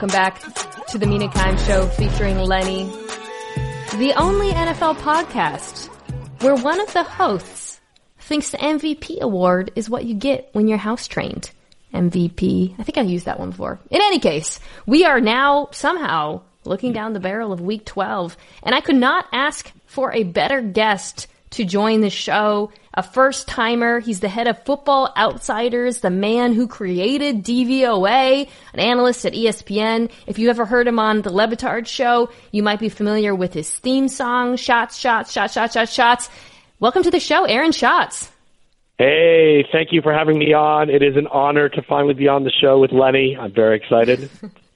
welcome back to the Mina Kimes Show featuring Lenny, the only NFL podcast where one of the hosts thinks the MVP award is what you get when you're house trained. MVP. I think I used that one before. In any case, we are now somehow looking down the barrel of Week 12, and I could not ask for a better guest to join the show. A first-timer. He's the head of Football Outsiders, the man who created DVOA, an analyst at ESPN. If you ever heard him on The Le Batard Show, you might be familiar with his theme song, Shots, Shots, Shots, Shots, Shots, Shots. Welcome to the show, Aaron Schatz. Hey, thank you for having me on. It is an honor to finally be on the show with Lenny. I'm very excited.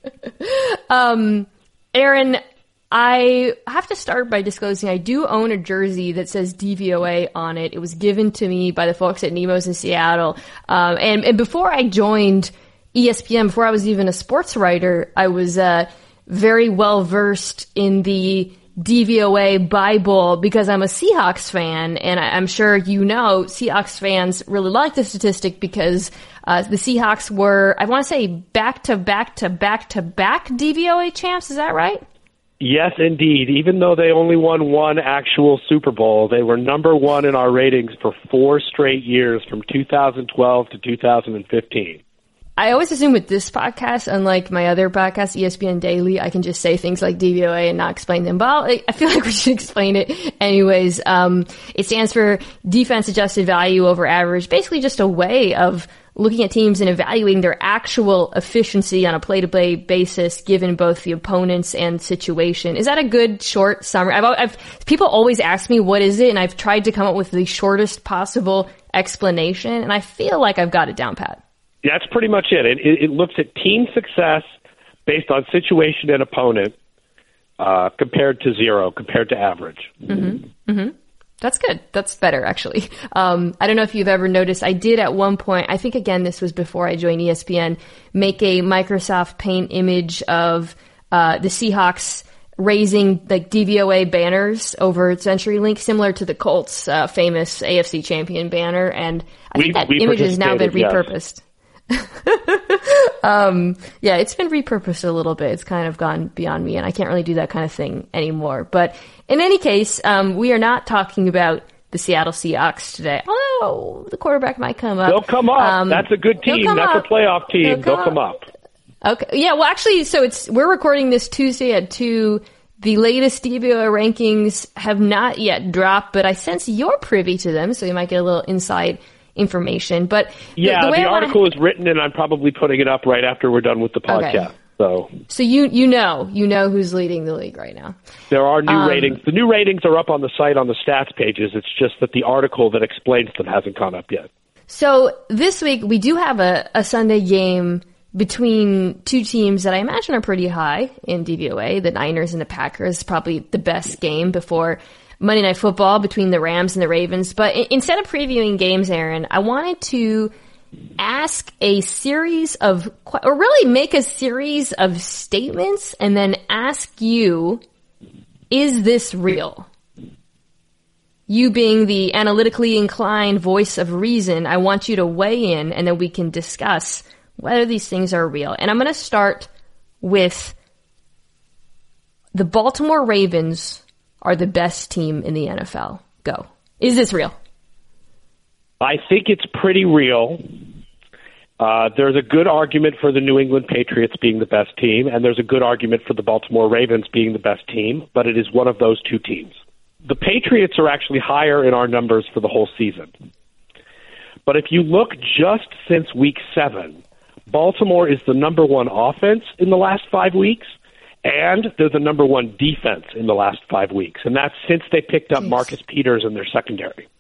Aaron, I have to start by disclosing I do own a jersey that says DVOA on it. It was given to me by the folks at Nemo's in Seattle. And before I joined ESPN, before I was even a sports writer, I was very well versed in the DVOA Bible because I'm a Seahawks fan. And I'm sure you know Seahawks fans really like the statistic because the Seahawks were, I want to say, back-to-back-to-back-to-back DVOA champs. Is that right? Yes, indeed. Even though they only won one actual Super Bowl, they were number one in our ratings for 4 straight years from 2012 to 2015. I always assume with this podcast, unlike my other podcast, ESPN Daily, I can just say things like DVOA and not explain them. But I feel like we should explain it anyways. It stands for Defense Adjusted Value Over Average, basically just a way of looking at teams and evaluating their actual efficiency on a play-to-play basis, given both the opponents and situation. Is that a good short summary? People always ask me what is it, and I've tried to come up with the shortest possible explanation, and I feel like I've got it down pat. That's pretty much it. It looks at team success based on situation and opponent compared to zero, compared to average. Mm-hmm. Mm-hmm. That's good. That's better, actually. I don't know if you've ever noticed, I did at one point, I think, again, this was before I joined ESPN, make a Microsoft Paint image of the Seahawks raising like DVOA banners over CenturyLink, similar to the Colts' famous AFC champion banner. And I think that image has now been repurposed. Yes. Yeah, it's been repurposed a little bit. It's kind of gone beyond me, and I can't really do that kind of thing anymore. But in any case, we are not talking about the Seattle Seahawks today. Although the quarterback might come up. They'll come up. That's a good team. That's a playoff team. They'll come up. Okay. Yeah. Well, actually, so we're recording this Tuesday at 2:00. The latest DVOA rankings have not yet dropped, but I sense you're privy to them, so you might get a little inside information. But yeah, the article is written, and I'm probably putting it up right after we're done with the podcast. Okay. So you know who's leading the league right now. There are new ratings. The new ratings are up on the site on the stats pages. It's just that the article that explains them hasn't gone up yet. So this week we do have a Sunday game between two teams that I imagine are pretty high in DVOA. The Niners and the Packers, probably the best game before Monday Night Football between the Rams and the Ravens. But instead of previewing games, Aaron, I wanted to ask a series of, or really make a series of statements and then ask you, is this real? You being the analytically inclined voice of reason, I want you to weigh in and then we can discuss whether these things are real. And I'm going to start with the Baltimore Ravens are the best team in the NFL. Go. Is this real? I think it's pretty real. There's a good argument for the New England Patriots being the best team, and there's a good argument for the Baltimore Ravens being the best team, but it is one of those two teams. The Patriots are actually higher in our numbers for the whole season. But if you look just since Week 7, Baltimore is the number one offense in the last 5 weeks, and they're the number one defense in the last 5 weeks. And that's since they picked up Marcus Peters in their secondary.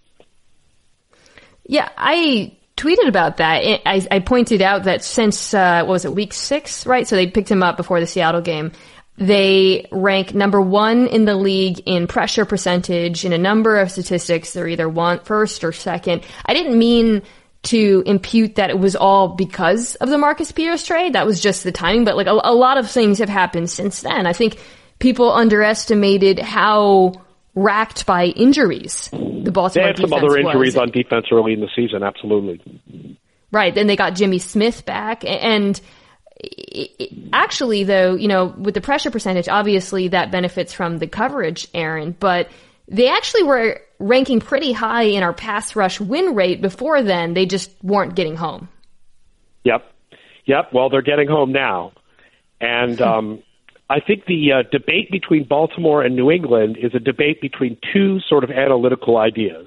Yeah, I tweeted about that. I pointed out that since, Week 6, right? So they picked him up before the Seattle game. They rank number one in the league in pressure percentage in a number of statistics. They're either first or second. I didn't mean to impute that it was all because of the Marcus Peters trade. That was just the timing. But like a lot of things have happened since then. I think people underestimated how racked by injuries the Baltimore defense was. They had some other injuries on defense early in the season, absolutely. Right. Then they got Jimmy Smith back. And Actually, though, with the pressure percentage, obviously that benefits from the coverage, Aaron, but they actually were ranking pretty high in our pass rush win rate before then. They just weren't getting home. Yep. Well, they're getting home now. And I think the debate between Baltimore and New England is a debate between two sort of analytical ideas.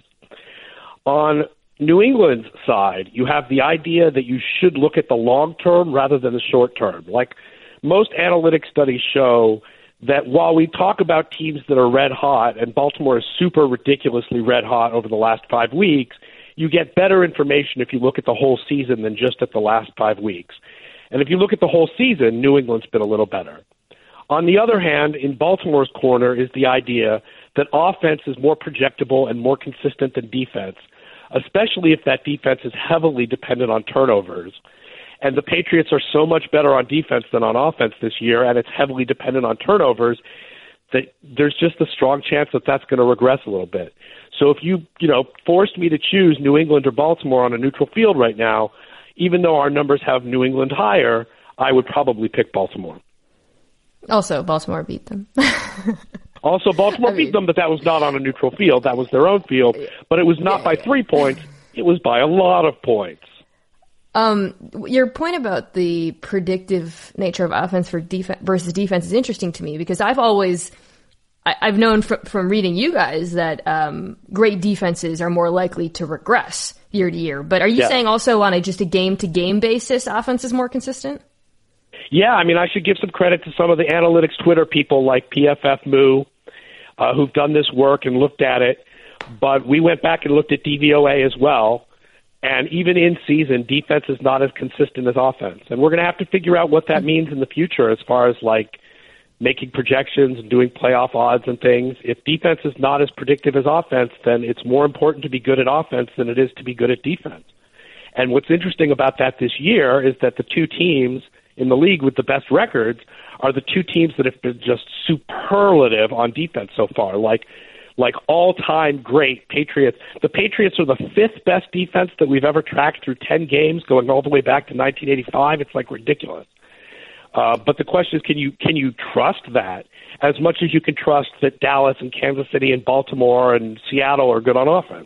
On New England's side, you have the idea that you should look at the long term rather than the short term. Like most analytic studies show that while we talk about teams that are red hot, and Baltimore is super ridiculously red hot over the last 5 weeks, you get better information if you look at the whole season than just at the last 5 weeks. And if you look at the whole season, New England's been a little better. On the other hand, in Baltimore's corner is the idea that offense is more projectable and more consistent than defense, especially if that defense is heavily dependent on turnovers. And the Patriots are so much better on defense than on offense this year, and it's heavily dependent on turnovers, that there's just a strong chance that that's going to regress a little bit. So if you forced me to choose New England or Baltimore on a neutral field right now, even though our numbers have New England higher, I would probably pick Baltimore. Also, Baltimore beat them. Baltimore beat them, but that was not on a neutral field. That was their own field. But it was not by 3 points. It was by a lot of points. Your point about the predictive nature of offense versus defense is interesting to me, because I've known from reading you guys that great defenses are more likely to regress year to year. But are you saying also on just a game-to-game basis, offense is more consistent? Yeah, I mean, I should give some credit to some of the analytics Twitter people like PFF Moo, who've done this work and looked at it. But we went back and looked at DVOA as well. And even in season, defense is not as consistent as offense. And we're going to have to figure out what that means in the future as far as like making projections and doing playoff odds and things. If defense is not as predictive as offense, then it's more important to be good at offense than it is to be good at defense. And what's interesting about that this year is that the two teams in the league with the best records are the two teams that have been just superlative on defense so far, like all-time great Patriots. The Patriots are the fifth best defense that we've ever tracked through 10 games, going all the way back to 1985. It's like ridiculous. But the question is, can you trust that as much as you can trust that Dallas and Kansas City and Baltimore and Seattle are good on offense?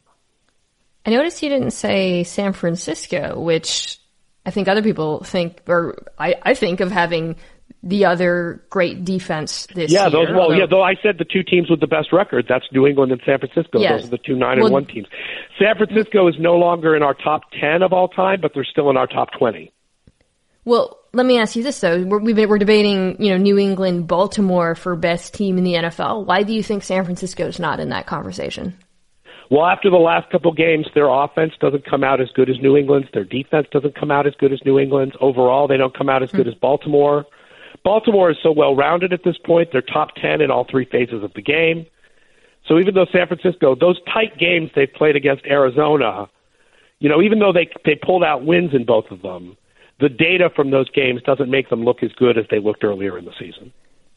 I noticed you didn't say San Francisco, which I think other people think, or I think of having the other great defense this year. Though I said the two teams with the best record, that's New England and San Francisco. Yes. Those are the two 9-1 teams. San Francisco is no longer in our top 10 of all time, but they're still in our top 20. Well, let me ask you this, though. We're debating, New England, Baltimore for best team in the NFL. Why do you think San Francisco's not in that conversation? Well, after the last couple games, their offense doesn't come out as good as New England's. Their defense doesn't come out as good as New England's. Overall, they don't come out as good as Baltimore. Baltimore is so well-rounded at this point. They're top 10 in all three phases of the game. So even though San Francisco, those tight games they've played against Arizona, even though they pulled out wins in both of them, the data from those games doesn't make them look as good as they looked earlier in the season.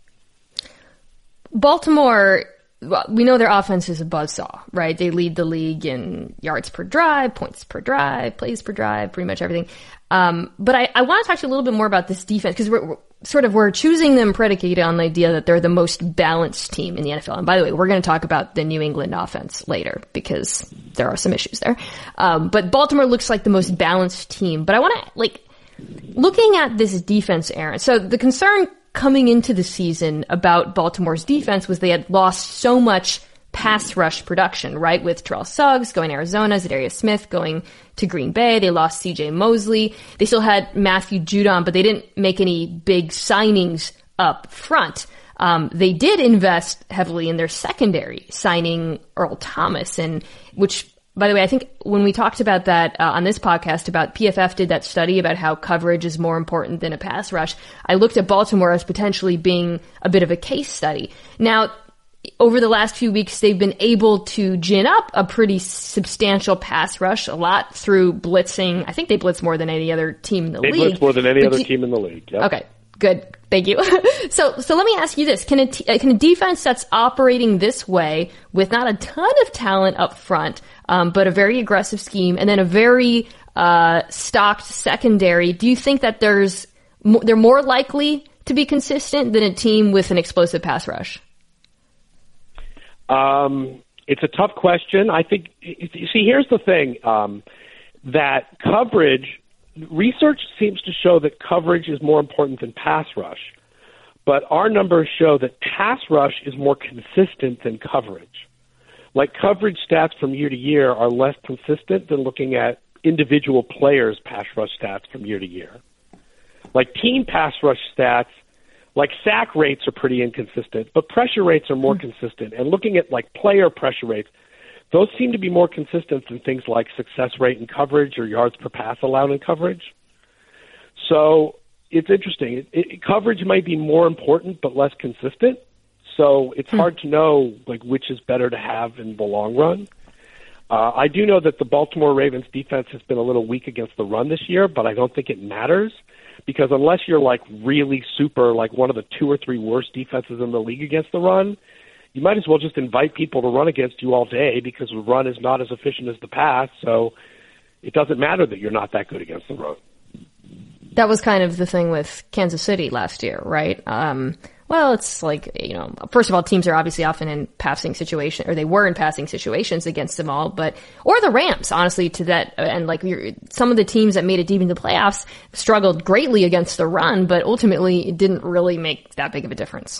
Baltimore, well, we know their offense is a buzzsaw, right? They lead the league in yards per drive, points per drive, plays per drive, pretty much everything. But I want to talk to you a little bit more about this defense, because we're choosing them predicated on the idea that they're the most balanced team in the NFL. And by the way, we're going to talk about the New England offense later, because there are some issues there. But Baltimore looks like the most balanced team. But I want to, looking at this defense, Aaron, so the concern coming into the season about Baltimore's defense was they had lost so much pass rush production, right? With Terrell Suggs going to Arizona, Zadarius Smith going to Green Bay. They lost C.J. Mosley. They still had Matthew Judon, but they didn't make any big signings up front. They did invest heavily in their secondary, signing Earl Thomas, and which, by the way, I think when we talked about that on this podcast, about PFF did that study about how coverage is more important than a pass rush, I looked at Baltimore as potentially being a bit of a case study. Now, over the last few weeks, they've been able to gin up a pretty substantial pass rush, a lot through blitzing. I think they blitz more than any other team in the league. They blitz more than any other team in the league. Yep. Okay, good. Thank you. So let me ask you this. Can a defense that's operating this way with not a ton of talent up front, but a very aggressive scheme and then a very stocked secondary, do you think that there's they're more likely to be consistent than a team with an explosive pass rush? It's a tough question. I think, you see, here's the thing, that coverage, research seems to show that coverage is more important than pass rush. But our numbers show that pass rush is more consistent than coverage. Like, coverage stats from year to year are less consistent than looking at individual players' pass rush stats from year to year. Like, team pass rush stats, like sack rates are pretty inconsistent, but pressure rates are more consistent. And looking at, like, player pressure rates, those seem to be more consistent than things like success rate in coverage or yards per pass allowed in coverage. So it's interesting. Coverage might be more important but less consistent. So it's hard to know, like, which is better to have in the long run. I do know that the Baltimore Ravens defense has been a little weak against the run this year, but I don't think it matters because unless you're, like, really super, like one of the 2 or 3 worst defenses in the league against the run, you might as well just invite people to run against you all day because the run is not as efficient as the pass. So it doesn't matter that you're not that good against the run. That was kind of the thing with Kansas City last year, right? Well, it's like, first of all, teams are obviously often in passing situation, or they were in passing situations against them all, or the Rams, honestly, to that, and like some of the teams that made it deep into the playoffs struggled greatly against the run, but ultimately it didn't really make that big of a difference.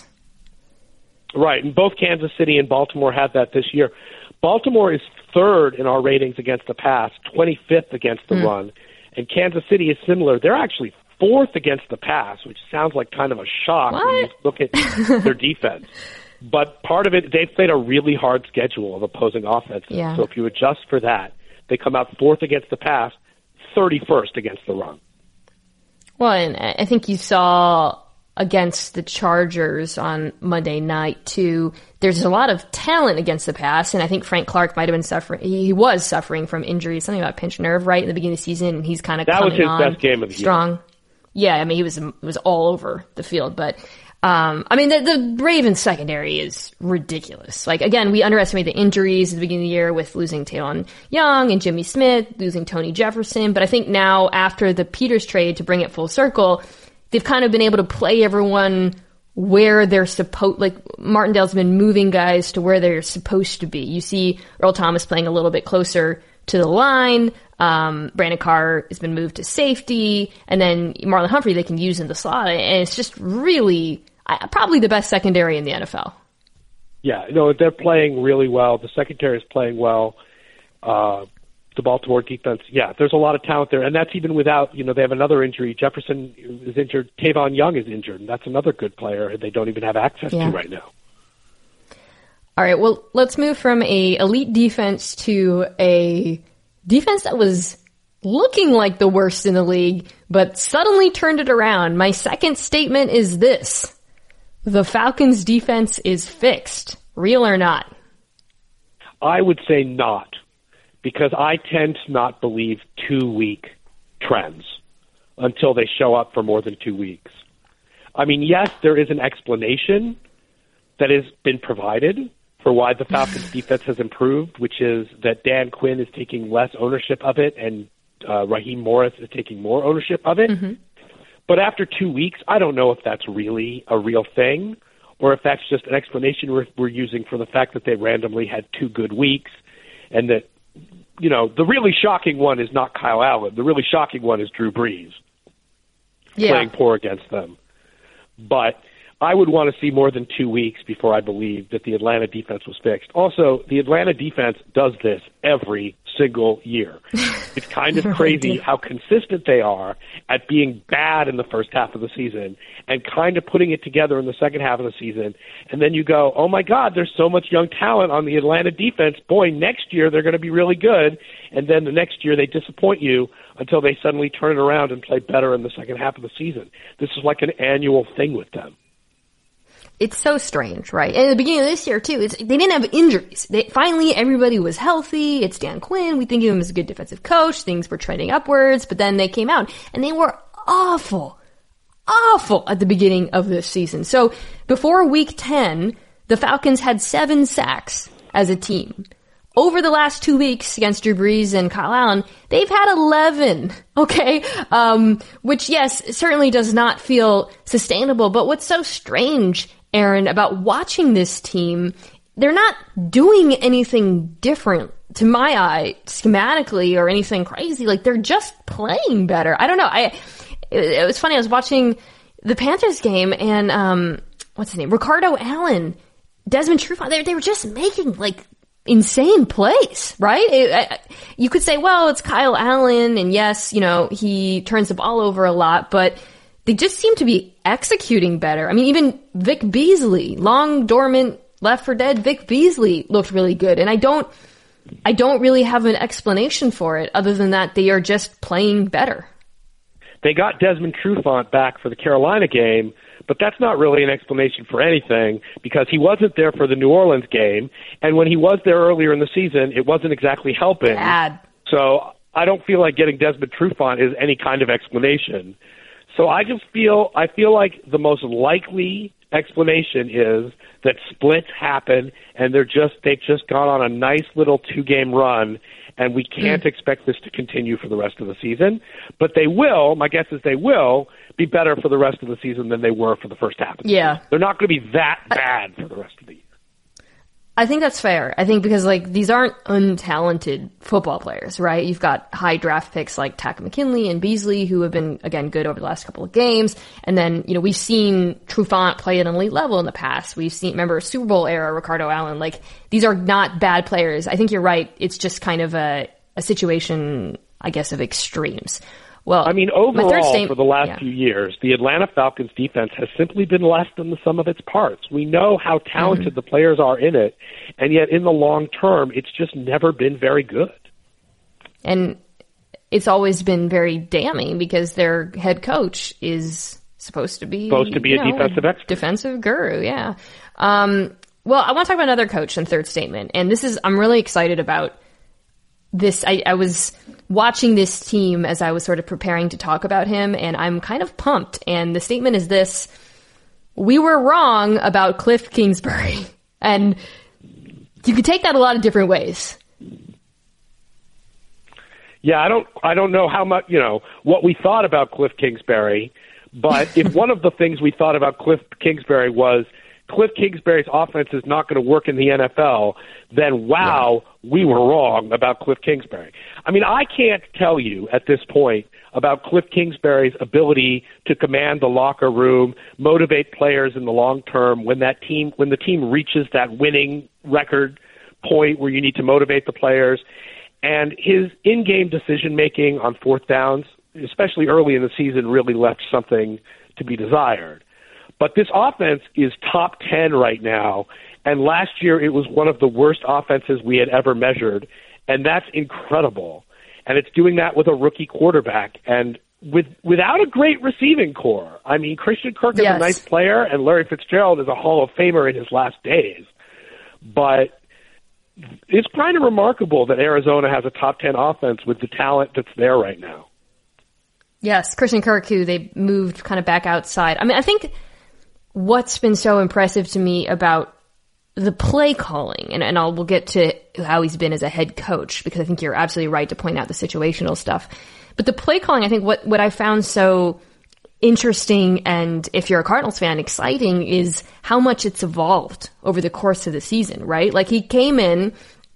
Right, and both Kansas City and Baltimore had that this year. Baltimore is 3rd in our ratings against the pass, 25th against the run, and Kansas City is similar. They're actually 4th against the pass, which sounds like kind of a shock when you look at their defense. But part of it, they've played a really hard schedule of opposing offenses. Yeah. So if you adjust for that, they come out 4th against the pass, 31st against the run. Well, and I think you saw against the Chargers on Monday night, too, there's a lot of talent against the pass, and I think Frank Clark might have been suffering. He was suffering from injury, something about pinched nerve, right, in the beginning of the season, and he's kind of coming on strong. That was his best game of the year. Yeah, I mean, he was all over the field, but I mean, the Ravens secondary is ridiculous. Like, again, we underestimate the injuries at the beginning of the year with losing Taylon Young and Jimmy Smith, losing Tony Jefferson, but I think now after the Peters trade, to bring it full circle, they've kind of been able to play everyone where they're supposed, like Martindale's been moving guys to where they're supposed to be. You see Earl Thomas playing a little bit closer to the line. Brandon Carr has been moved to safety, and then Marlon Humphrey they can use in the slot, and it's just really probably the best secondary in the NFL. Yeah, no, they're playing really well. The secondary is playing well. The Baltimore defense, yeah, there's a lot of talent there, and that's even without, they have another injury. Jefferson is injured. Tavon Young is injured, and that's another good player they don't even have access to right now. All right, well, let's move from a elite defense to a defense that was looking like the worst in the league, but suddenly turned it around. My second statement is this: the Falcons' defense is fixed, real or not? I would say not, because I tend to not believe 2-week trends until they show up for more than 2 weeks. I mean, yes, there is an explanation that has been provided for why the Falcons' defense has improved, which is that Dan Quinn is taking less ownership of it and Raheem Morris is taking more ownership of it. Mm-hmm. But after 2 weeks, I don't know if that's really a real thing or if that's just an explanation we're using for the fact that they randomly had 2 good weeks and that, the really shocking one is not Kyle Allen. The really shocking one is Drew Brees playing poor against them. But I would want to see more than 2 weeks before I believe that the Atlanta defense was fixed. Also, the Atlanta defense does this every single year. It's kind of crazy how consistent they are at being bad in the first half of the season and kind of putting it together in the second half of the season. And then you go, oh my God, there's so much young talent on the Atlanta defense. Boy, next year they're going to be really good. And then the next year they disappoint you until they suddenly turn it around and play better in the second half of the season. This is like an annual thing with them. It's so strange, right? And at the beginning of this year, too, they didn't have injuries. Finally, everybody was healthy. It's Dan Quinn. We think of him as a good defensive coach. Things were trending upwards, but then they came out, and they were awful at the beginning of this season. So before Week 10, the Falcons had 7 sacks as a team. over the last 2 weeks against Drew Brees and Kyle Allen, they've had 11, okay? Which, yes, certainly does not feel sustainable. But what's so strange, Aaron, about watching this team, they're not doing anything different, to my eye, schematically or anything crazy. Like, they're just playing better. I don't know. It was funny. I was watching the Panthers game and, what's his name? Ricardo Allen, Desmond Trufant. They were just making, like, insane plays, right? You could say, well, it's Kyle Allen, and yes, he turns the ball over a lot, but they just seem to be executing better. I mean, even Vic Beasley, long dormant, left for dead Vic Beasley looked really good, and I don't really have an explanation for it other than that they are just playing better. They got Desmond Trufant back for the Carolina game, but that's not really an explanation for anything because he wasn't there for the New Orleans game, and when he was there earlier in the season, it wasn't exactly helping. Bad. So I don't feel like getting Desmond Trufant is any kind of explanation. So I feel like the most likely explanation is that splits happen, and they've just gone on a nice little 2-game run, and we can't expect this to continue for the rest of the season. But they will, my guess is they will, be better for the rest of the season than they were for the first half of the season. They're not going to be that bad for the rest of the year. I think that's fair. I think because, these aren't untalented football players, right? You've got high draft picks like Takk McKinley and Beasley who have been, again, good over the last couple of games. And then, we've seen Trufant play at an elite level in the past. We've seen, remember, Super Bowl era Ricardo Allen. These are not bad players. I think you're right. It's just kind of a situation, I guess, of extremes. Well, I mean, overall, for the last few years, the Atlanta Falcons defense has simply been less than the sum of its parts. We know how talented the players are in it, and yet in the long term, it's just never been very good. And it's always been very damning because their head coach is supposed to be a defensive expert. Defensive guru, yeah. Well, I want to talk about another coach in third statement, and I'm really excited about this. I was watching this team as I was sort of preparing to talk about him, and I'm kind of pumped. And the statement is this: we were wrong about Cliff Kingsbury. And you could take that a lot of different ways. Yeah, I don't know how much, what we thought about Cliff Kingsbury, but if one of the things we thought about Cliff Kingsbury was Cliff Kingsbury's offense is not going to work in the NFL, then we were wrong about Cliff Kingsbury. I mean, I can't tell you at this point about Cliff Kingsbury's ability to command the locker room, motivate players in the long term when the team reaches that winning record point where you need to motivate the players. And his in-game decision-making on fourth downs, especially early in the season, really left something to be desired. But this offense is top 10 right now, and last year it was one of the worst offenses we had ever measured, and that's incredible. And it's doing that with a rookie quarterback and without a great receiving core. I mean, Christian Kirk is a nice player, and Larry Fitzgerald is a Hall of Famer in his last days. But it's kind of remarkable that Arizona has a top 10 offense with the talent that's there right now. Yes, Christian Kirk, who they moved kind of back outside. I mean, I think what's been so impressive to me about the play calling, and we'll get to how he's been as a head coach, because I think you're absolutely right to point out the situational stuff. But the play calling, I think what I found so interesting, and if you're a Cardinals fan, exciting, is how much it's evolved over the course of the season, right? Like, he came in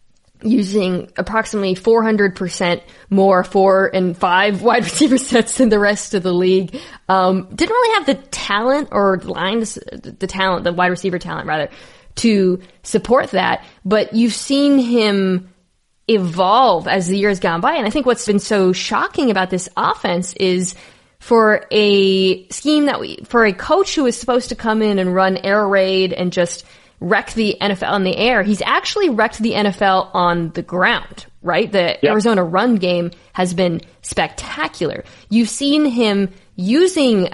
using approximately 400% more 4 and 5 wide receiver sets than the rest of the league. Didn't really have the talent or the wide receiver talent rather, to support that. But you've seen him evolve as the years gone by. And I think what's been so shocking about this offense is for a scheme for a coach who is supposed to come in and run air raid and just wreck the NFL in the air, he's actually wrecked the NFL on the ground, right? The Arizona run game has been spectacular. You've seen him using,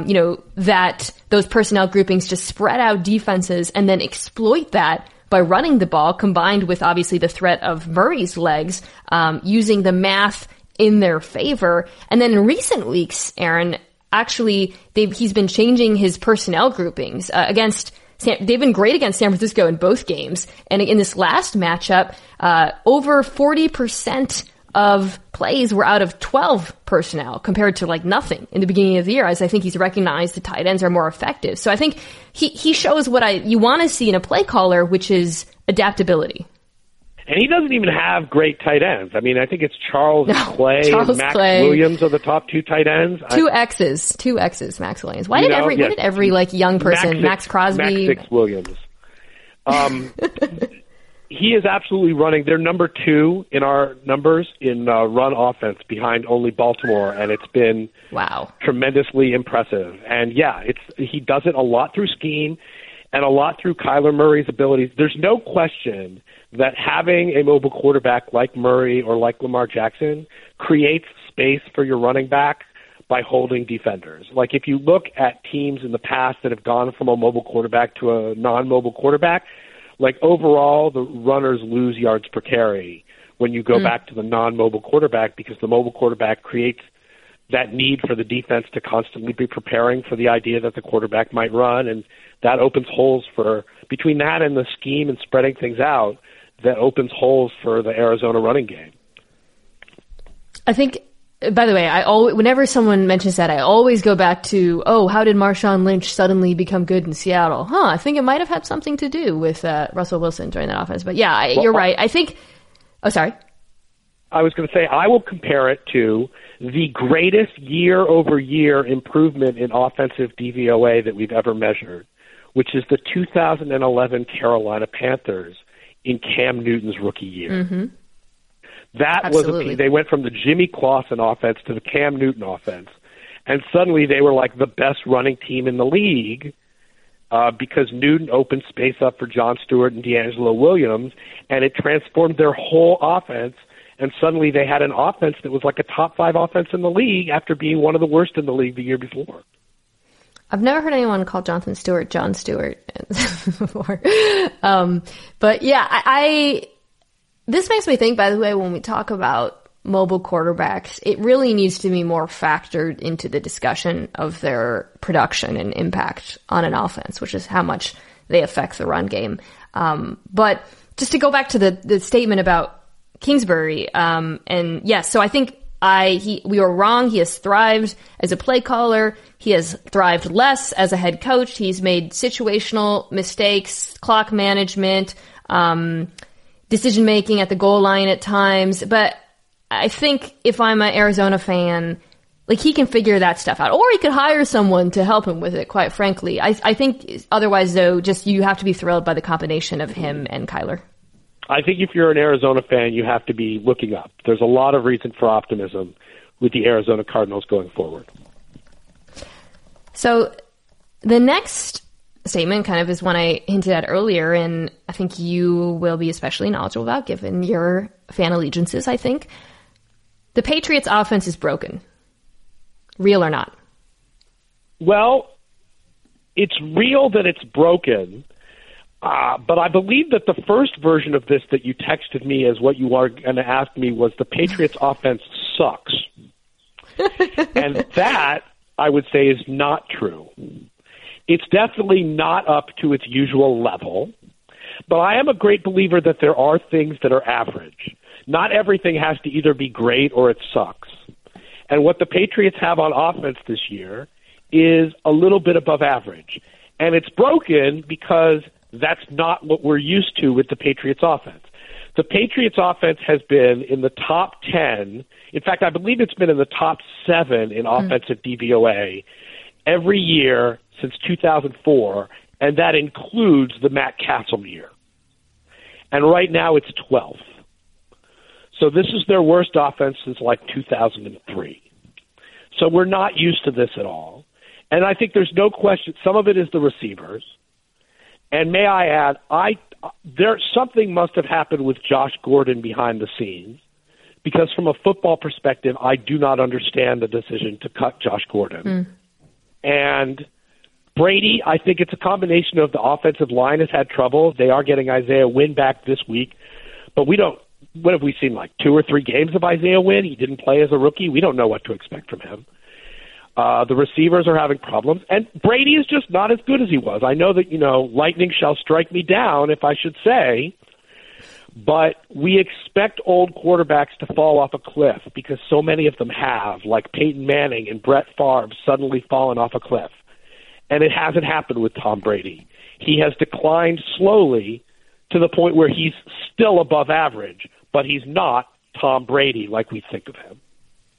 those personnel groupings to spread out defenses and then exploit that by running the ball, combined with obviously the threat of Murray's legs, using the math in their favor. And then in recent weeks, Aaron, actually, he's been changing his personnel groupings against they've been great against San Francisco in both games. And in this last matchup, over 40% of plays were out of 12 personnel compared to like nothing in the beginning of the year, as I think he's recognized the tight ends are more effective. So I think he shows what you want to see in a play caller, which is adaptability. And he doesn't even have great tight ends. I mean, I think it's Charles Clay and Max Williams are the top two tight ends. Two X's, Max Williams. Why did every like young person, Max Crosby, Max Williams. He is absolutely running. They're number 2 in our numbers in run offense behind only Baltimore, and it's been tremendously impressive. And he does it a lot through scheme and a lot through Kyler Murray's abilities. There's no question that having a mobile quarterback like Murray or like Lamar Jackson creates space for your running back by holding defenders. Like if you look at teams in the past that have gone from a mobile quarterback to a non-mobile quarterback, like overall the runners lose yards per carry when you go back to the non-mobile quarterback, because the mobile quarterback creates that need for the defense to constantly be preparing for the idea that the quarterback might run, and that opens holes for, between that and the scheme and spreading things out, that opens holes for the Arizona running game. I think, by the way, whenever someone mentions that, I always go back to, how did Marshawn Lynch suddenly become good in Seattle? I think it might have had something to do with Russell Wilson during that offense. But you're right. I think, sorry. I was going to say, I will compare it to the greatest year-over-year improvement in offensive DVOA that we've ever measured, which is the 2011 Carolina Panthers in Cam Newton's rookie year. Mm-hmm. That Absolutely. they went from the Jimmy Clausen offense to the Cam Newton offense, and suddenly they were like the best running team in the league because Newton opened space up for John Stewart and D'Angelo Williams, and it transformed their whole offense, and suddenly they had an offense that was like a top 5 offense in the league after being one of the worst in the league the year before. I've never heard anyone call Jonathan Stewart John Stewart before. But this makes me think, by the way, when we talk about mobile quarterbacks, it really needs to be more factored into the discussion of their production and impact on an offense, which is how much they affect the run game. But just to go back to the statement about Kingsbury, so I think we were wrong. He has thrived as a play caller. He has thrived less as a head coach. He's made situational mistakes, clock management, decision making at the goal line at times. But I think if I'm an Arizona fan, like he can figure that stuff out, or he could hire someone to help him with it. Quite frankly, I think otherwise though, just you have to be thrilled by the combination of him and Kyler. I think if you're an Arizona fan, you have to be looking up. There's a lot of reason for optimism with the Arizona Cardinals going forward. So the next statement kind of is one I hinted at earlier, and I think you will be especially knowledgeable about given your fan allegiances, I think. The Patriots' offense is broken. Real or not? Well, it's real that it's broken. But I believe that the first version of this that you texted me as what you are going to ask me was the Patriots' offense sucks. And that, I would say, is not true. It's definitely not up to its usual level. But I am a great believer that there are things that are average. Not everything has to either be great or it sucks. And what the Patriots have on offense this year is a little bit above average. And it's broken because that's not what we're used to with the Patriots offense. The Patriots offense has been in the top 10. In fact, I believe it's been in the top 7 in offensive DVOA every year since 2004, and that includes the Matt Castle year. And right now it's 12th. So this is their worst offense since like 2003. So we're not used to this at all. And I think there's no question, some of it is the receivers. And may I add, something must have happened with Josh Gordon behind the scenes, because from a football perspective, I do not understand the decision to cut Josh Gordon. And Brady, I think it's a combination of the offensive line has had trouble. They are getting Isaiah Wynn back this week, but what have we seen, like 2 or 3 games of Isaiah Wynn? He didn't play as a rookie. We don't know what to expect from him. The receivers are having problems, and Brady is just not as good as he was. I know that, lightning shall strike me down, if I should say, but we expect old quarterbacks to fall off a cliff because so many of them have, like Peyton Manning and Brett Favre, suddenly fallen off a cliff. And it hasn't happened with Tom Brady. He has declined slowly to the point where he's still above average, but he's not Tom Brady like we think of him.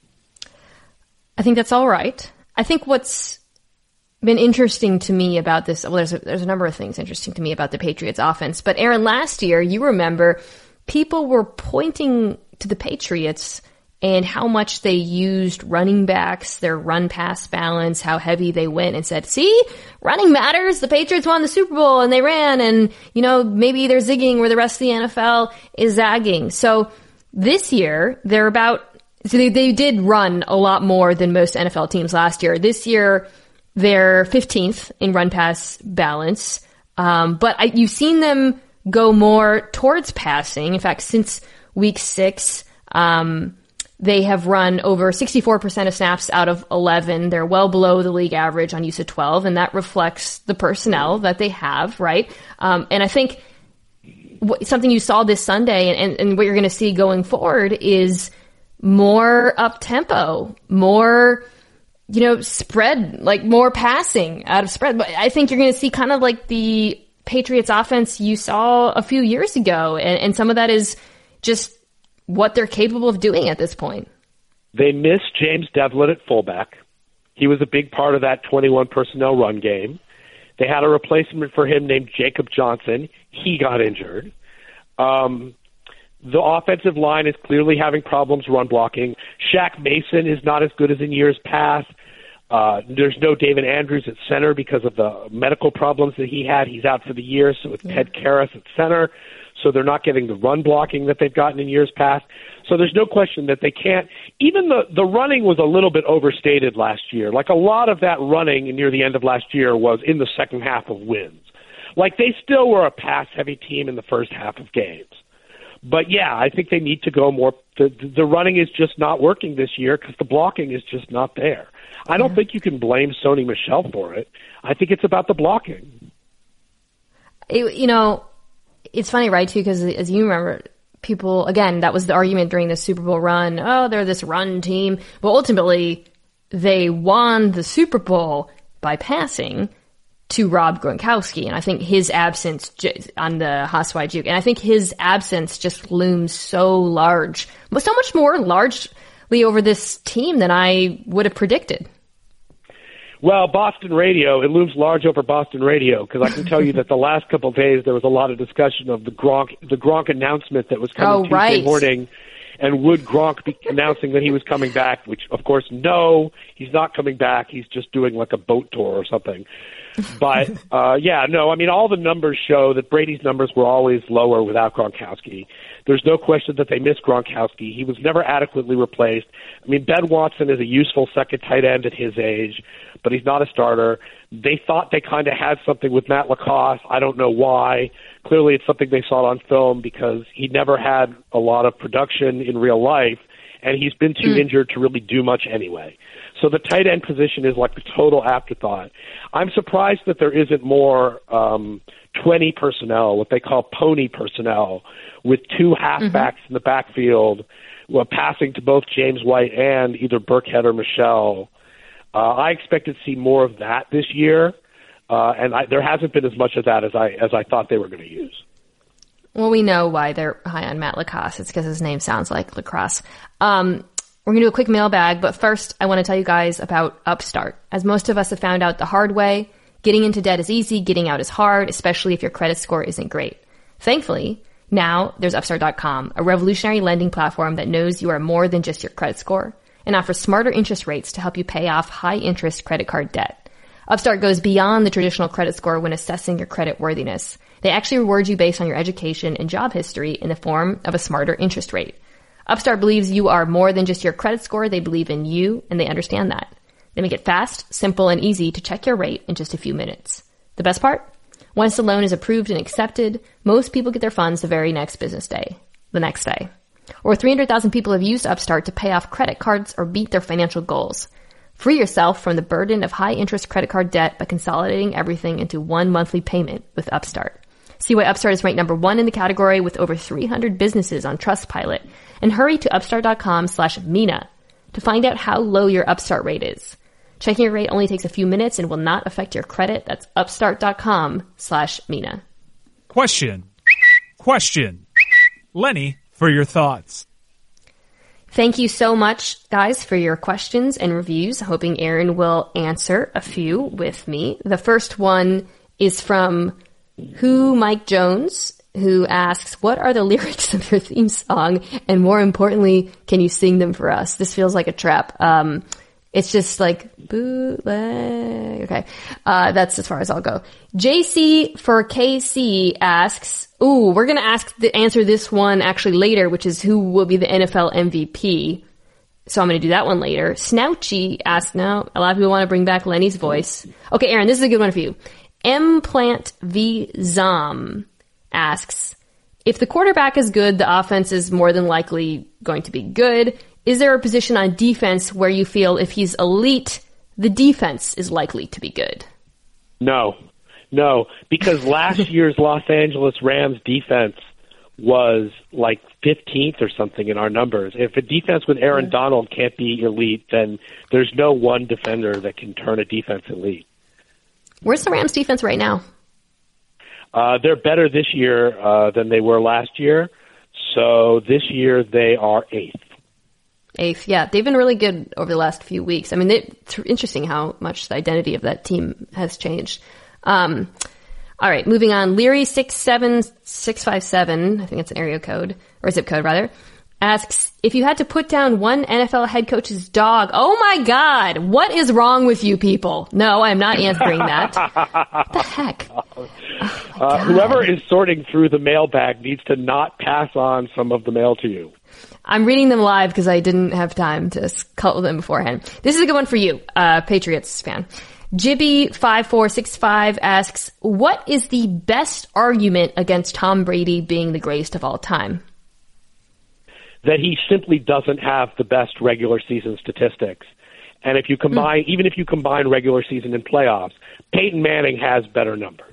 I think that's all right. I think what's been interesting to me about this, well, there's a number of things interesting to me about the Patriots offense. But Aaron, last year, you remember, people were pointing to the Patriots and how much they used running backs, their run-pass balance, how heavy they went, and said, see, running matters. The Patriots won the Super Bowl and they ran, and, maybe they're zigging where the rest of the NFL is zagging. So this year, they did run a lot more than most NFL teams last year. This year, they're 15th in run-pass balance. But you've seen them go more towards passing. In fact, since week 6, they have run over 64% of snaps out of 11. They're well below the league average on use of 12, and that reflects the personnel that they have, right? And I think something you saw this Sunday and what you're going to see going forward is more up-tempo, more, spread, like more passing out of spread. But I think you're going to see kind of like the Patriots offense you saw a few years ago. And some of that is just what they're capable of doing at this point. They missed James Devlin at fullback. He was a big part of that 21 personnel run game. They had a replacement for him named Jacob Johnson. He got injured. The offensive line is clearly having problems run blocking. Shaq Mason is not as good as in years past. There's no David Andrews at center because of the medical problems that he had. He's out for the year, so it's Ted Karras at center. So they're not getting the run blocking that they've gotten in years past. So there's no question that they can't. Even the running was a little bit overstated last year. Like a lot of that running near the end of last year was in the second half of wins. Like they still were a pass-heavy team in the first half of games. But, yeah, I think they need to go more. The running is just not working this year because the blocking is just not there. I don't think you can blame Sony Michel for it. I think it's about the blocking. It's funny, right, too, because as you remember, people, again, that was the argument during the Super Bowl run. Oh, they're this run team. But ultimately, they won the Super Bowl by passing to Rob Gronkowski. And I think his absence on the Haswai Juke, and I think his absence just looms so large, so much more largely over this team than I would have predicted. Well, Boston radio, it looms large over Boston radio, because I can tell you that the last couple of days there was a lot of discussion of the Gronk announcement that was coming Tuesday morning. And would Gronk be announcing that he was coming back, which, of course, no, he's not coming back. He's just doing like a boat tour or something. But, all the numbers show that Brady's numbers were always lower without Gronkowski. There's no question that they missed Gronkowski. He was never adequately replaced. Ben Watson is a useful second tight end at his age, but he's not a starter. They thought they kind of had something with Matt LaCosse. I don't know why. Clearly it's something they saw on film because he never had a lot of production in real life, and he's been too injured to really do much anyway. So the tight end position is like the total afterthought. I'm surprised that there isn't more 20 personnel, what they call pony personnel, with two halfbacks in the backfield passing to both James White and either Burkhead or Michel. I expected to see more of that this year, and there hasn't been as much of that as I thought they were going to use. Well, we know why they're high on Matt LaCosse. It's because his name sounds like lacrosse. We're going to do a quick mailbag, but first I want to tell you guys about Upstart. As most of us have found out the hard way, getting into debt is easy, getting out is hard, especially if your credit score isn't great. Thankfully, now there's Upstart.com, a revolutionary lending platform that knows you are more than just your credit score and offers smarter interest rates to help you pay off high-interest credit card debt. Upstart goes beyond the traditional credit score when assessing your credit worthiness. They actually reward you based on your education and job history in the form of a smarter interest rate. Upstart believes you are more than just your credit score. They believe in you, and they understand that. They make it fast, simple, and easy to check your rate in just a few minutes. The best part? Once the loan is approved and accepted, most people get their funds the very next business day, the next day. Over 300,000 people have used Upstart to pay off credit cards or beat their financial goals. Free yourself from the burden of high-interest credit card debt by consolidating everything into one monthly payment with Upstart. See why Upstart is ranked number 1 in the category with over 300 businesses on Trustpilot. And hurry to upstart.com/Mina to find out how low your Upstart rate is. Checking your rate only takes a few minutes and will not affect your credit. That's upstart.com/Mina. Question. Lenny, for your thoughts. Thank you so much, guys, for your questions and reviews. Hoping Aaron will answer a few with me. The first one is from Mike Jones, who asks, what are the lyrics of your theme song? And more importantly, can you sing them for us? This feels like a trap. It's just like bootleg. Okay. That's as far as I'll go. JC for KC asks, we're going to answer this one actually later, which is who will be the NFL MVP. So I'm going to do that one later. Snouchy asks, now a lot of people want to bring back Lenny's voice. Okay, Aaron, this is a good one for you. Mplant V Zom asks, if the quarterback is good, the offense is more than likely going to be good. Is there a position on defense where you feel if he's elite, the defense is likely to be good? No, because last year's Los Angeles Rams defense was like 15th or something in our numbers. If a defense with Aaron Donald can't be elite, then there's no one defender that can turn a defense elite. Where's the Rams defense right now? They're better this year than they were last year. So this year they are 8th. 8th, yeah. They've been really good over the last few weeks. I mean, it's interesting how much the identity of that team has changed. All right, moving on. Leary67657, I think it's an area code, or zip code rather, asks, if you had to put down one NFL head coach's dog, oh my God, what is wrong with you people? No, I'm not answering that. What the heck? Whoever is sorting through the mailbag needs to not pass on some of the mail to you. I'm reading them live because I didn't have time to cull them beforehand. This is a good one for you, Patriots fan. Jibby5465 asks, what is the best argument against Tom Brady being the greatest of all time? That he simply doesn't have the best regular season statistics. And if you combine, even if you combine regular season and playoffs, Peyton Manning has better numbers.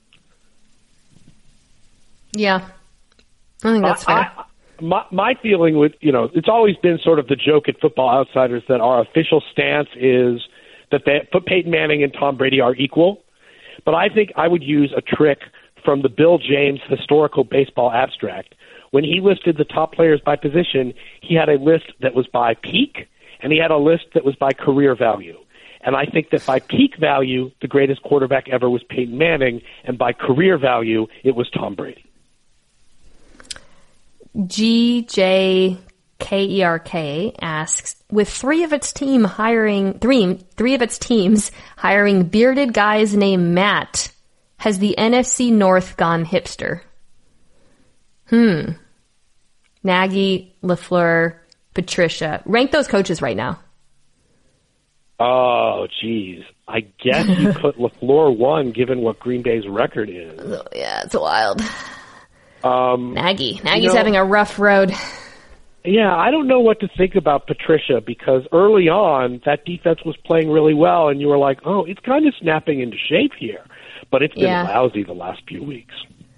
Yeah. I think that's fair. My feeling with, it's always been sort of the joke at Football Outsiders that our official stance is that Peyton Manning and Tom Brady are equal. But I think I would use a trick from the Bill James Historical Baseball Abstract. When he listed the top players by position, he had a list that was by peak, and he had a list that was by career value. And I think that by peak value, the greatest quarterback ever was Peyton Manning, and by career value, it was Tom Brady. GJKERK asks, with three of its teams hiring bearded guys named Matt, has the NFC North gone hipster? Nagy, LaFleur, Patricia. Rank those coaches right now. Oh, geez. I guess you put LaFleur 1, given what Green Bay's record is. Oh, yeah, it's wild. Nagy's having a rough road. Yeah, I don't know what to think about Patricia, because early on, that defense was playing really well, and you were like, oh, it's kind of snapping into shape here. But it's been lousy the last few weeks.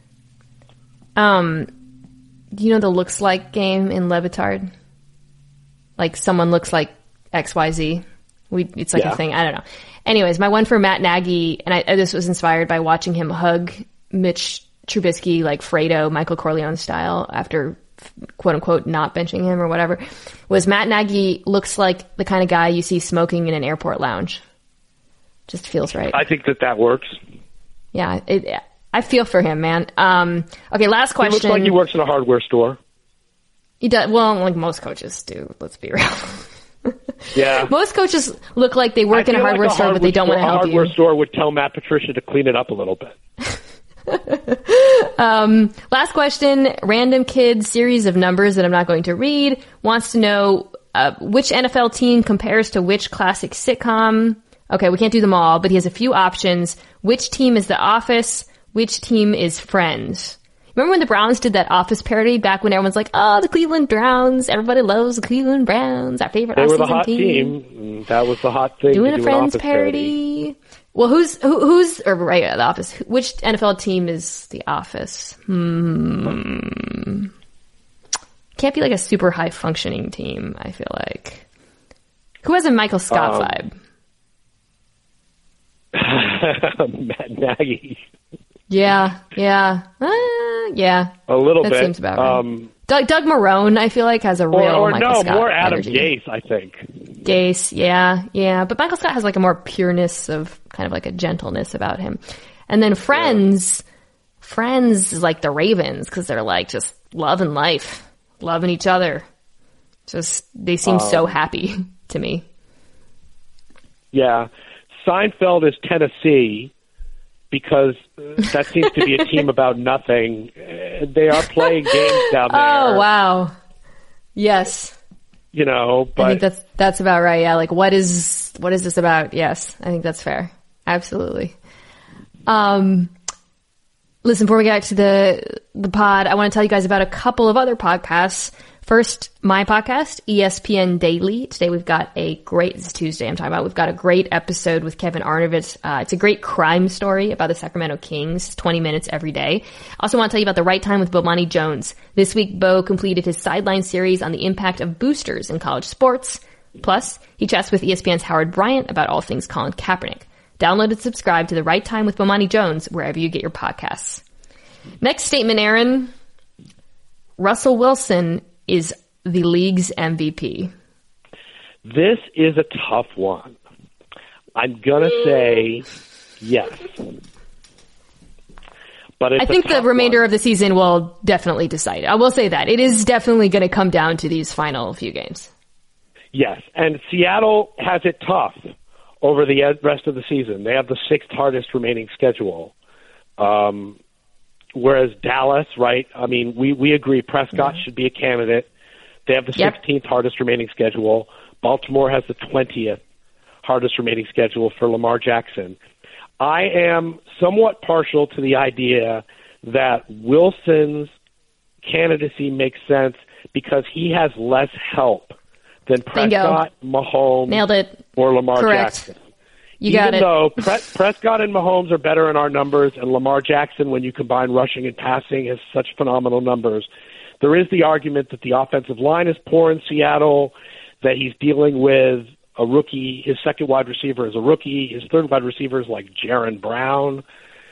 Do you know the looks like game in Levitard? Like someone looks like XYZ. It's like a thing. I don't know. Anyways, my one for Matt Nagy, and this was inspired by watching him hug Mitch Trubisky like Fredo, Michael Corleone style, after quote unquote not benching him or whatever, was Matt Nagy looks like the kind of guy you see smoking in an airport lounge. Just feels right. I think that works. Yeah, I feel for him, man. Okay, last question. He looks like he works in a hardware store. He does. Well, like most coaches do. Let's be real. Yeah. Most coaches look like they work in a hardware store, but they don't want to help you. A hardware store would tell Matt Patricia to clean it up a little bit. Last question. Random kid, series of numbers that I'm not going to read, wants to know which NFL team compares to which classic sitcom. Okay, we can't do them all, but he has a few options. Which team is The Office? Which team is Friends? You Remember when the Browns did that Office parody back when everyone's like, oh, the Cleveland Browns. Everybody loves the Cleveland Browns. Our favorite They were the off-season hot team. That was the hot thing. Doing to a do Friends an parody. Well, which NFL team is The Office? Can't be like a super high functioning team, I feel like. Who has a Michael Scott vibe? Matt Nagy. Yeah. Yeah. A little bit. That seems about right. Doug Marrone, I feel like, has a real Michael Scott more Adam energy. Gase, I think. Gase, yeah. But Michael Scott has like a more pureness of kind of like a gentleness about him. And then Friends is like the Ravens because they're like just loving life, loving each other. Just, they seem so happy to me. Yeah. Seinfeld is Tennessee because that seems to be a team about nothing. They are playing games down there. Oh, wow. Yes. You know, but I think that's about right. Yeah. Like, what is this about? Yes. I think that's fair. Absolutely. Listen, before we get to the pod, I want to tell you guys about a couple of other podcasts. First, my podcast, ESPN Daily. Today we've got it's Tuesday I'm talking about. We've got a great episode with Kevin Arnovitz. It's a great crime story about the Sacramento Kings, 20 minutes every day. I also want to tell you about The Right Time with Bomani Jones. This week, Bo completed his sideline series on the impact of boosters in college sports. Plus, he chats with ESPN's Howard Bryant about all things Colin Kaepernick. Download and subscribe to The Right Time with Bomani Jones wherever you get your podcasts. Next statement, Aaron. Russell Wilson is the league's MVP. This is a tough one. I'm going to say yes. But I think the remainder of the season will definitely decide. I will say that. It is definitely going to come down to these final few games. Yes, and Seattle has it tough over the rest of the season. They have the 6th hardest remaining schedule. Whereas Dallas, right? I mean, we agree Prescott should be a candidate. They have the 16th hardest remaining schedule. Baltimore has the 20th hardest remaining schedule for Lamar Jackson. I am somewhat partial to the idea that Wilson's candidacy makes sense because he has less help than Prescott, Mahomes, nailed it, or Lamar Jackson. You got it. Even though Prescott and Mahomes are better in our numbers, and Lamar Jackson, when you combine rushing and passing, has such phenomenal numbers, there is the argument that the offensive line is poor in Seattle, that he's dealing with a rookie. His second wide receiver is a rookie. His third wide receiver is like Jaron Brown.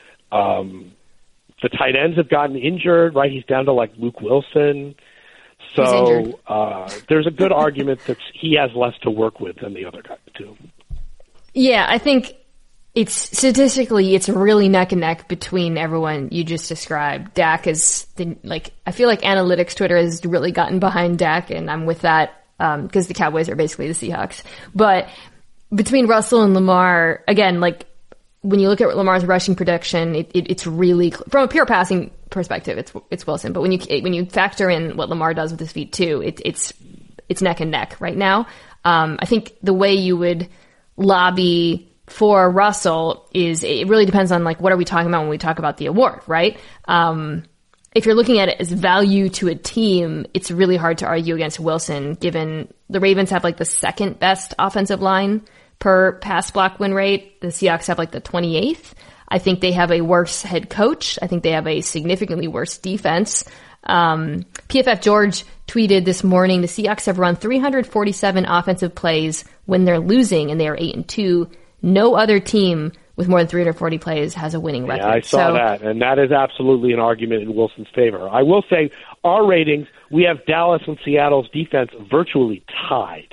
The tight ends have gotten injured, right? He's down to like Luke Wilson. So there's a good argument that he has less to work with than the other guys do. Yeah, I think statistically, it's really neck and neck between everyone you just described. Dak is I feel like analytics Twitter has really gotten behind Dak, and I'm with that because the Cowboys are basically the Seahawks. But between Russell and Lamar, again, like when you look at Lamar's rushing production, it's really from a pure passing perspective, it's Wilson. But when you factor in what Lamar does with his feet too, it's neck and neck right now. I think the way you would lobby for Russell is it really depends on like what are we talking about when we talk about the award, right? If you're looking at it as value to a team, it's really hard to argue against Wilson given the Ravens have like the second best offensive line per pass block win rate. The Seahawks have like the 28th. I think they have a worse head coach. I think they have a significantly worse defense. PFF George tweeted this morning, the Seahawks have run 347 offensive plays when they're losing, and they are 8-2. No other team with more than 340 plays has a winning record. Yeah, I saw that, and that is absolutely an argument in Wilson's favor. I will say, our ratings, we have Dallas and Seattle's defense virtually tied.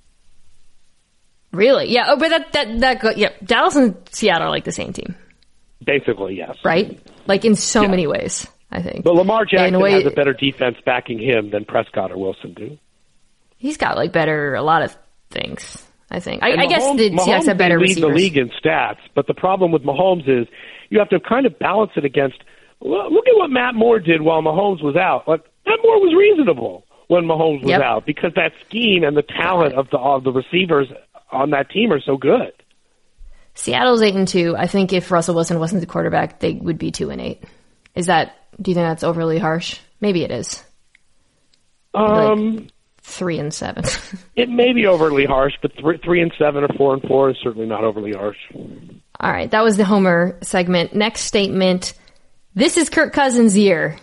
Really? Yeah. Oh, but Dallas and Seattle are like the same team. Basically, yes. Right? Like in so many ways, I think. But Lamar Jackson has a better defense backing him than Prescott or Wilson do. He's got like a lot of things, I think. I guess the Seahawks have better receivers. Mahomes leads the league in stats, but the problem with Mahomes is you have to kind of balance it against, look at what Matt Moore did while Mahomes was out. Like, Matt Moore was reasonable when Mahomes was out because that scheme and the talent of the receivers on that team are so good. Seattle's 8-2. I think if Russell Wilson wasn't the quarterback, they would be 2-8. Is that Do you think that's overly harsh? Maybe it is. Um, 3-7. It may be overly harsh, but 3-7 or 4-4 is certainly not overly harsh. All right, that was the Homer segment. Next statement. This is Kirk Cousins' year.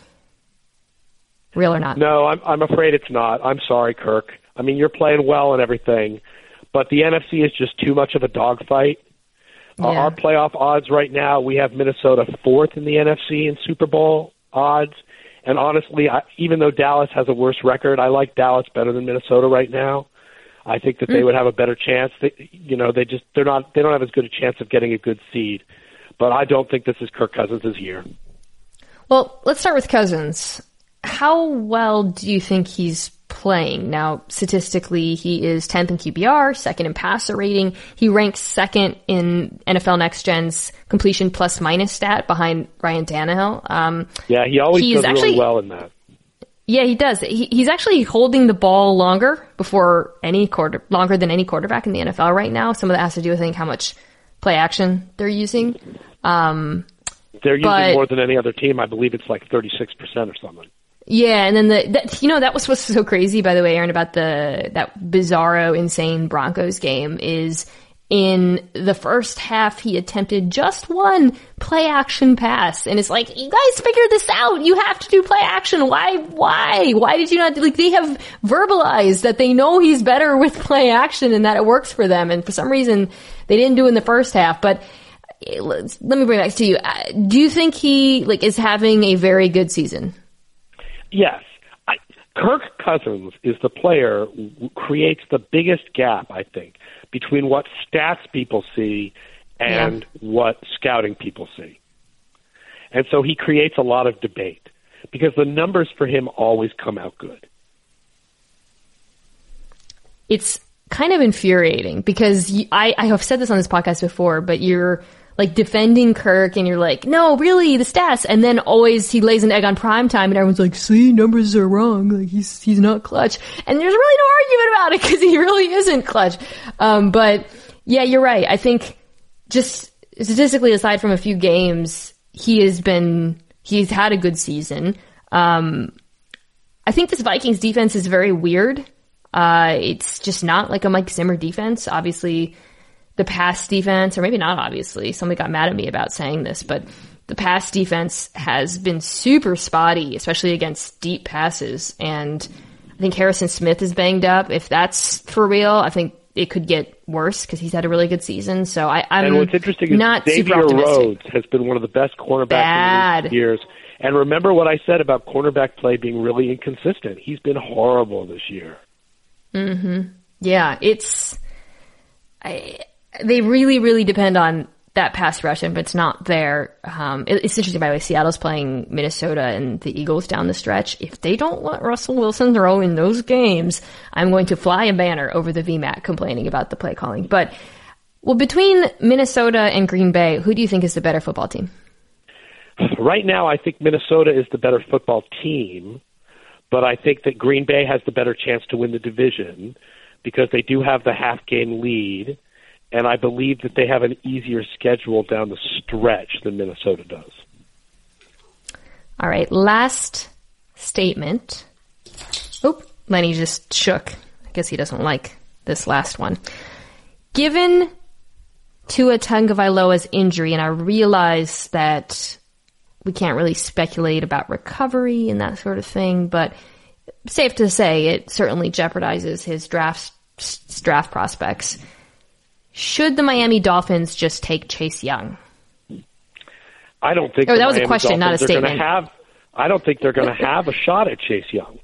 Real or not? No, I'm afraid it's not. I'm sorry, Kirk. I mean, you're playing well and everything, but the NFC is just too much of a dogfight. Yeah. Our playoff odds right now, we have Minnesota 4th in the NFC in Super Bowl odds. And honestly, even though Dallas has a worse record, I like Dallas better than Minnesota right now. I think that they would have a better chance. They don't have as good a chance of getting a good seed. But I don't think this is Kirk Cousins' year. Well, let's start with Cousins. How well do you think he's playing? Now, statistically, he is 10th in QBR, 2nd in passer rating. He ranks 2nd in NFL Next Gen's completion plus minus stat behind Ryan Tannehill. Yeah, he always does really well in that. Yeah, he does. He's actually holding the ball longer longer than any quarterback in the NFL right now. Some of that has to do with, I think, how much play action they're using. They're using more than any other team. I believe it's like 36% or something. Yeah, and then that was what's so crazy, by the way, Aaron, about that bizarro, insane Broncos game is in the first half he attempted just one play action pass, and it's like, you guys figured this out. You have to do play action. Why did you not do, like, they have verbalized that they know he's better with play action and that it works for them, and for some reason they didn't do it in the first half. But let me bring it back to you. Do you think he is having a very good season? Yes. Kirk Cousins is the player who creates the biggest gap, I think, between what stats people see and what scouting people see. And so he creates a lot of debate because the numbers for him always come out good. It's kind of infuriating because I have said this on this podcast before, but you're like defending Kirk and you're like, no, really, the stats. And then always he lays an egg on primetime and everyone's like, see, numbers are wrong. Like he's not clutch. And there's really no argument about it because he really isn't clutch. But yeah, you're right. I think just statistically, aside from a few games, he's had a good season. I think this Vikings defense is very weird. It's just not like a Mike Zimmer defense. Obviously, the pass defense, or maybe not obviously, somebody got mad at me about saying this, but the pass defense has been super spotty, especially against deep passes. And I think Harrison Smith is banged up. If that's for real, I think it could get worse because he's had a really good season. So I'm and what's interesting is not Xavier super optimistic. Rhodes has been one of the best cornerbacks in recent years. And remember what I said about cornerback play being really inconsistent. He's been horrible this year. Mm-hmm. Yeah, they really, really depend on that pass rush, and if it's not there, it's interesting, by the way, Seattle's playing Minnesota and the Eagles down the stretch. If they don't let Russell Wilson throw in those games, I'm going to fly a banner over the VMAC complaining about the play calling. But, well, between Minnesota and Green Bay, who do you think is the better football team? Right now, I think Minnesota is the better football team, but I think that Green Bay has the better chance to win the division because they do have the half-game lead. And I believe that they have an easier schedule down the stretch than Minnesota does. All right, last statement. Oh, Lenny just shook. I guess he doesn't like this last one. Given Tua Tagovailoa's injury, and I realize that we can't really speculate about recovery and that sort of thing, but safe to say it certainly jeopardizes his draft prospects. Should the Miami Dolphins just take Chase Young? I don't think. That was a question, not a statement. I don't think they're going to have a shot at Chase Young.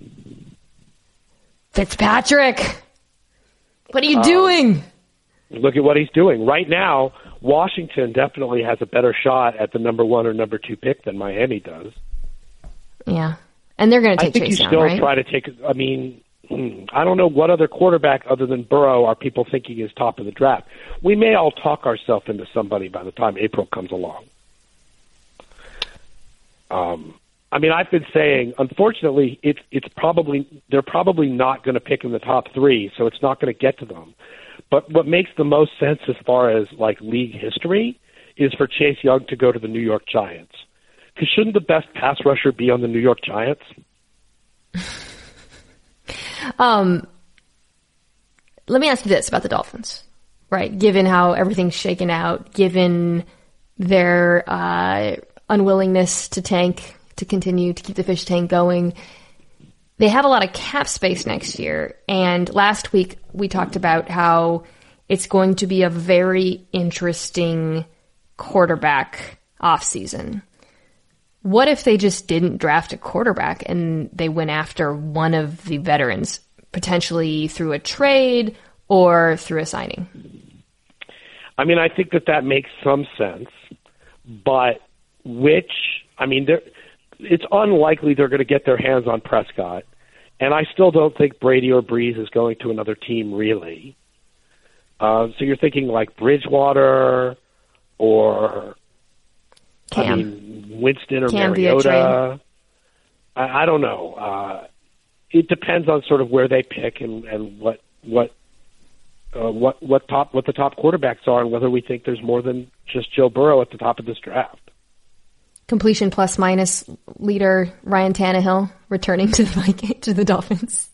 Fitzpatrick, what are you doing? Look at what he's doing right now. Washington definitely has a better shot at the number 1 or number 2 pick than Miami does. Yeah, and they're going to take Chase Young, right? I think you still try to take. I mean, I don't know what other quarterback other than Burrow are people thinking is top of the draft. We may all talk ourselves into somebody by the time April comes along. I mean, I've been saying, unfortunately, they're probably not going to pick in the top 3, so it's not going to get to them. But what makes the most sense as far as like league history is for Chase Young to go to the New York Giants, Because shouldn't the best pass rusher be on the New York Giants? Let me ask you this about the Dolphins, right? Given how everything's shaken out, given their unwillingness to tank, to continue to keep the fish tank going, they have a lot of cap space next year. And last week we talked about how it's going to be a very interesting quarterback offseason. What if they just didn't draft a quarterback and they went after one of the veterans, potentially through a trade or through a signing? I mean, I think that makes some sense, but it's unlikely they're going to get their hands on Prescott, and I still don't think Brady or Breeze is going to another team, really. So you're thinking like Bridgewater or Winston or Cam Mariota. I don't know. It depends on sort of where they pick and what the top quarterbacks are, and whether we think there's more than just Joe Burrow at the top of this draft. Completion plus minus leader Ryan Tannehill returning to the Dolphins.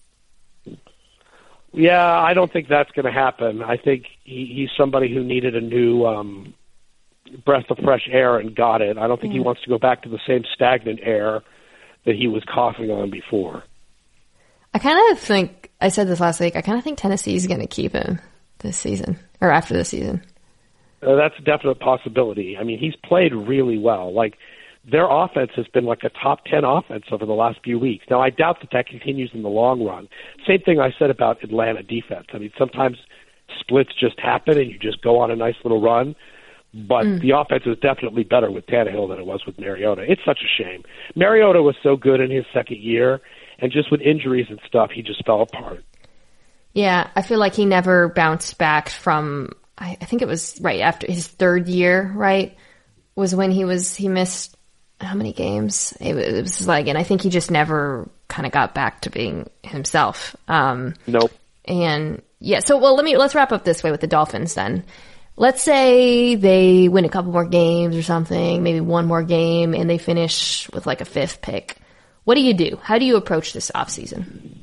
Yeah, I don't think that's going to happen. I think he's somebody who needed a new breath of fresh air and got it. I don't think he wants to go back to the same stagnant air that he was coughing on before. I kind of think, I said this last week, I kind of think Tennessee is going to keep him this season, or after the season. That's a definite possibility. I mean, he's played really well. Like, their offense has been like a top 10 offense over the last few weeks. Now, I doubt that continues in the long run. Same thing I said about Atlanta defense. I mean, sometimes splits just happen and you just go on a nice little run. But the offense is definitely better with Tannehill than it was with Mariota. It's such a shame. Mariota was so good in his second year, and just with injuries and stuff, he just fell apart. Yeah, I feel like he never bounced back from, I think it was right after his third year, right? Was when he missed how many games? It was like, and I think he just never kind of got back to being himself. Nope. And yeah, so let's wrap up this way with the Dolphins then. Let's say they win a couple more games or something, maybe one more game, and they finish with like a 5th pick. What do you do? How do you approach this offseason?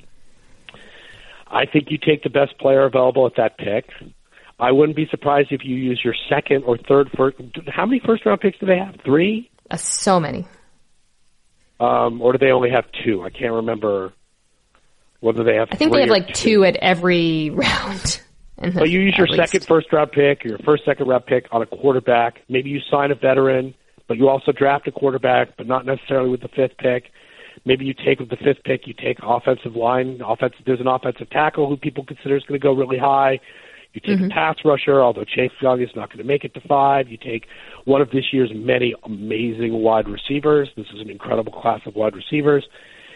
I think you take the best player available at that pick. I wouldn't be surprised if you use your second or third first. How many first-round picks do they have? 3? So many. Or do they only have 2? I can't remember whether they have 3 I think they have like 2 at every round. But you use your second first-round pick or your second-round pick on a quarterback. Maybe you sign a veteran, but you also draft a quarterback, but not necessarily with the 5th pick. Maybe you take with the 5th pick, you take offensive line. There's an offensive tackle who people consider is going to go really high. You take a pass rusher, although Chase Young is not going to make it to 5. You take one of this year's many amazing wide receivers. This is an incredible class of wide receivers.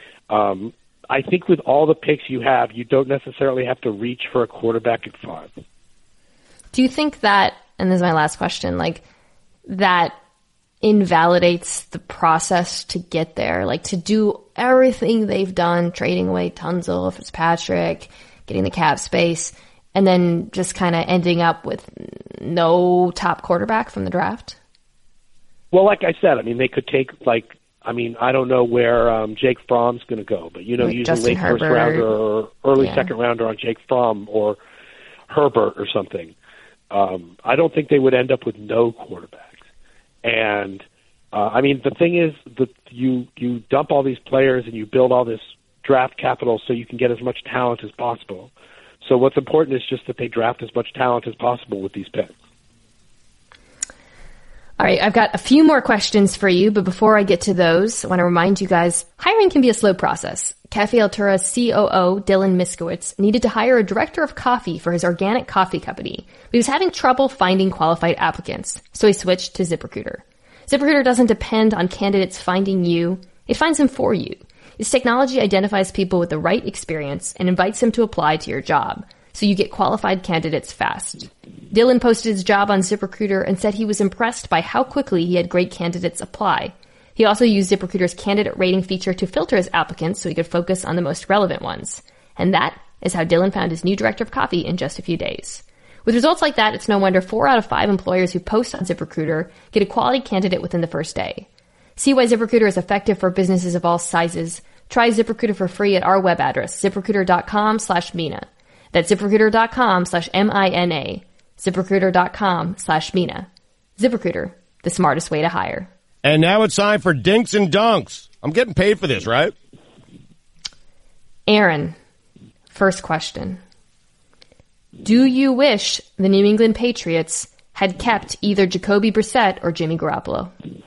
I think with all the picks you have, you don't necessarily have to reach for a quarterback at 5. Do you think that, and this is my last question, like that invalidates the process to get there? Like to do everything they've done, trading away Tunzel, Fitzpatrick, getting the cap space, and then just kind of ending up with no top quarterback from the draft? Well, like I said, I mean, they could take I don't know where Jake Fromm's going to go, but like use Justin a late Herbert. first rounder or early second rounder on Jake Fromm or Herbert or something. I don't think they would end up with no quarterbacks. And the thing is that you dump all these players and you build all this draft capital so you can get as much talent as possible. So what's important is just that they draft as much talent as possible with these picks. All right, I've got a few more questions for you, but before I get to those, I want to remind you guys, hiring can be a slow process. Cafe Altura's COO, Dylan Miskowitz, needed to hire a director of coffee for his organic coffee company, but he was having trouble finding qualified applicants, so he switched to ZipRecruiter. ZipRecruiter doesn't depend on candidates finding you, it finds them for you. Its technology identifies people with the right experience and invites them to apply to your job, so you get qualified candidates fast. Dylan posted his job on ZipRecruiter and said he was impressed by how quickly he had great candidates apply. He also used ZipRecruiter's candidate rating feature to filter his applicants so he could focus on the most relevant ones. And that is how Dylan found his new director of coffee in just a few days. With results like that, it's no wonder 4 out of 5 employers who post on ZipRecruiter get a quality candidate within the first day. See why ZipRecruiter is effective for businesses of all sizes. Try ZipRecruiter for free at our web address, ZipRecruiter.com/Mina. That's ZipRecruiter.com/MINA. ZipRecruiter.com/Mina. ZipRecruiter, the smartest way to hire. And now it's time for Dinks and Dunks. I'm getting paid for this, right? Aaron, first question. Do you wish the New England Patriots had kept either Jacoby Brissett or Jimmy Garoppolo?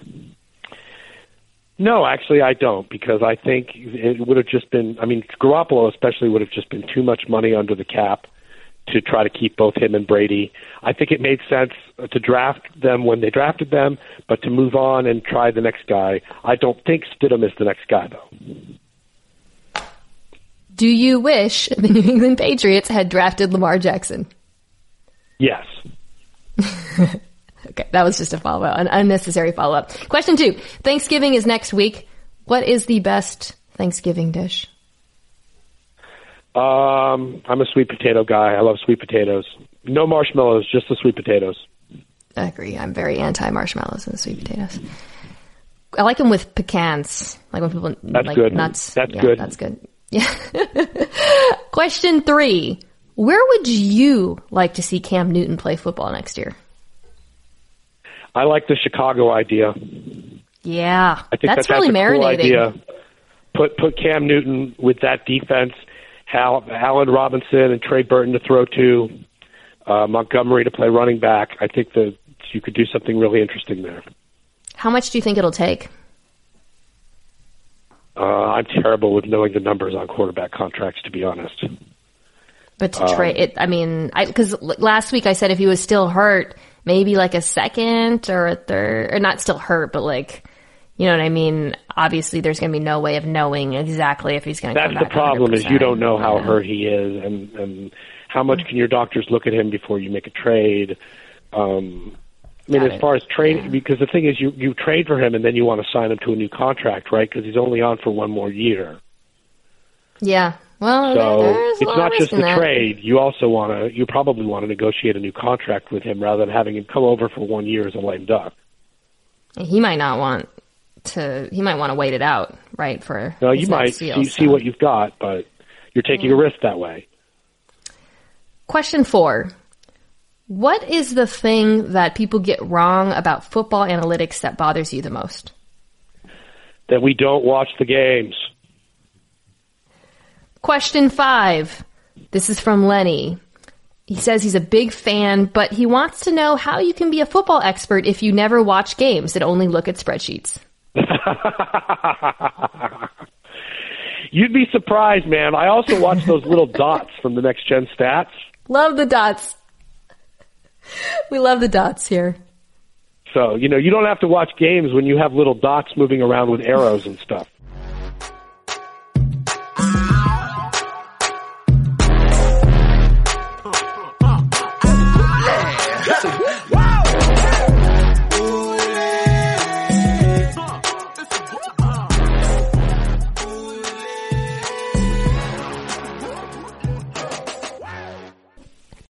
No, actually, I don't, because I think it would have just been, Garoppolo especially would have just been too much money under the cap to try to keep both him and Brady. I think it made sense to draft them when they drafted them, but to move on and try the next guy. I don't think Stidham is the next guy, though. Do you wish the New England Patriots had drafted Lamar Jackson? Yes. Okay, that was just a follow-up, an unnecessary follow-up. Question 2. Thanksgiving is next week. What is the best Thanksgiving dish? I'm a sweet potato guy. I love sweet potatoes. No marshmallows, just the sweet potatoes. I agree. I'm very anti-marshmallows and the sweet potatoes. I like them with pecans. Like when people like good. Nuts. That's good. That's good. Yeah. Question 3. Where would you like to see Cam Newton play football next year? I like the Chicago idea. Yeah, I think that's that's really a marinating. cool idea. Put Cam Newton with that defense, Allen Robinson and Trey Burton to throw to, Montgomery to play running back. I think that you could do something really interesting there. How much do you think it'll take? I'm terrible with knowing the numbers on quarterback contracts, to be honest. But to trade it, because last week I said if he was still hurt, maybe like a second or a third, or not still hurt, but like, you know what I mean? Obviously, there's going to be no way of knowing exactly if he's going to come back. That's the problem 100%. is you don't know how hurt he is, and how much can your doctors look at him before you make a trade. As far as trade, because the thing is you trade for him and then you want to sign him to a new contract, right? Because he's only on for one more year. Yeah. Well, so there's it's not just the that. trade. You also you probably want to negotiate a new contract with him rather than having him come over for 1 year as a lame duck. He might not want to. He might want to wait it out, right? For no, you might see what you've got, but you're taking a risk that way. Question 4. What is the thing that people get wrong about football analytics that bothers you the most? That we don't watch the games. Question 5. This is from Lenny. He says he's a big fan, but he wants to know how you can be a football expert if you never watch games and only look at spreadsheets. You'd be surprised, man. I also watch those little dots from the Next Gen Stats. Love the dots. We love the dots here. So, you don't have to watch games when you have little dots moving around with arrows and stuff.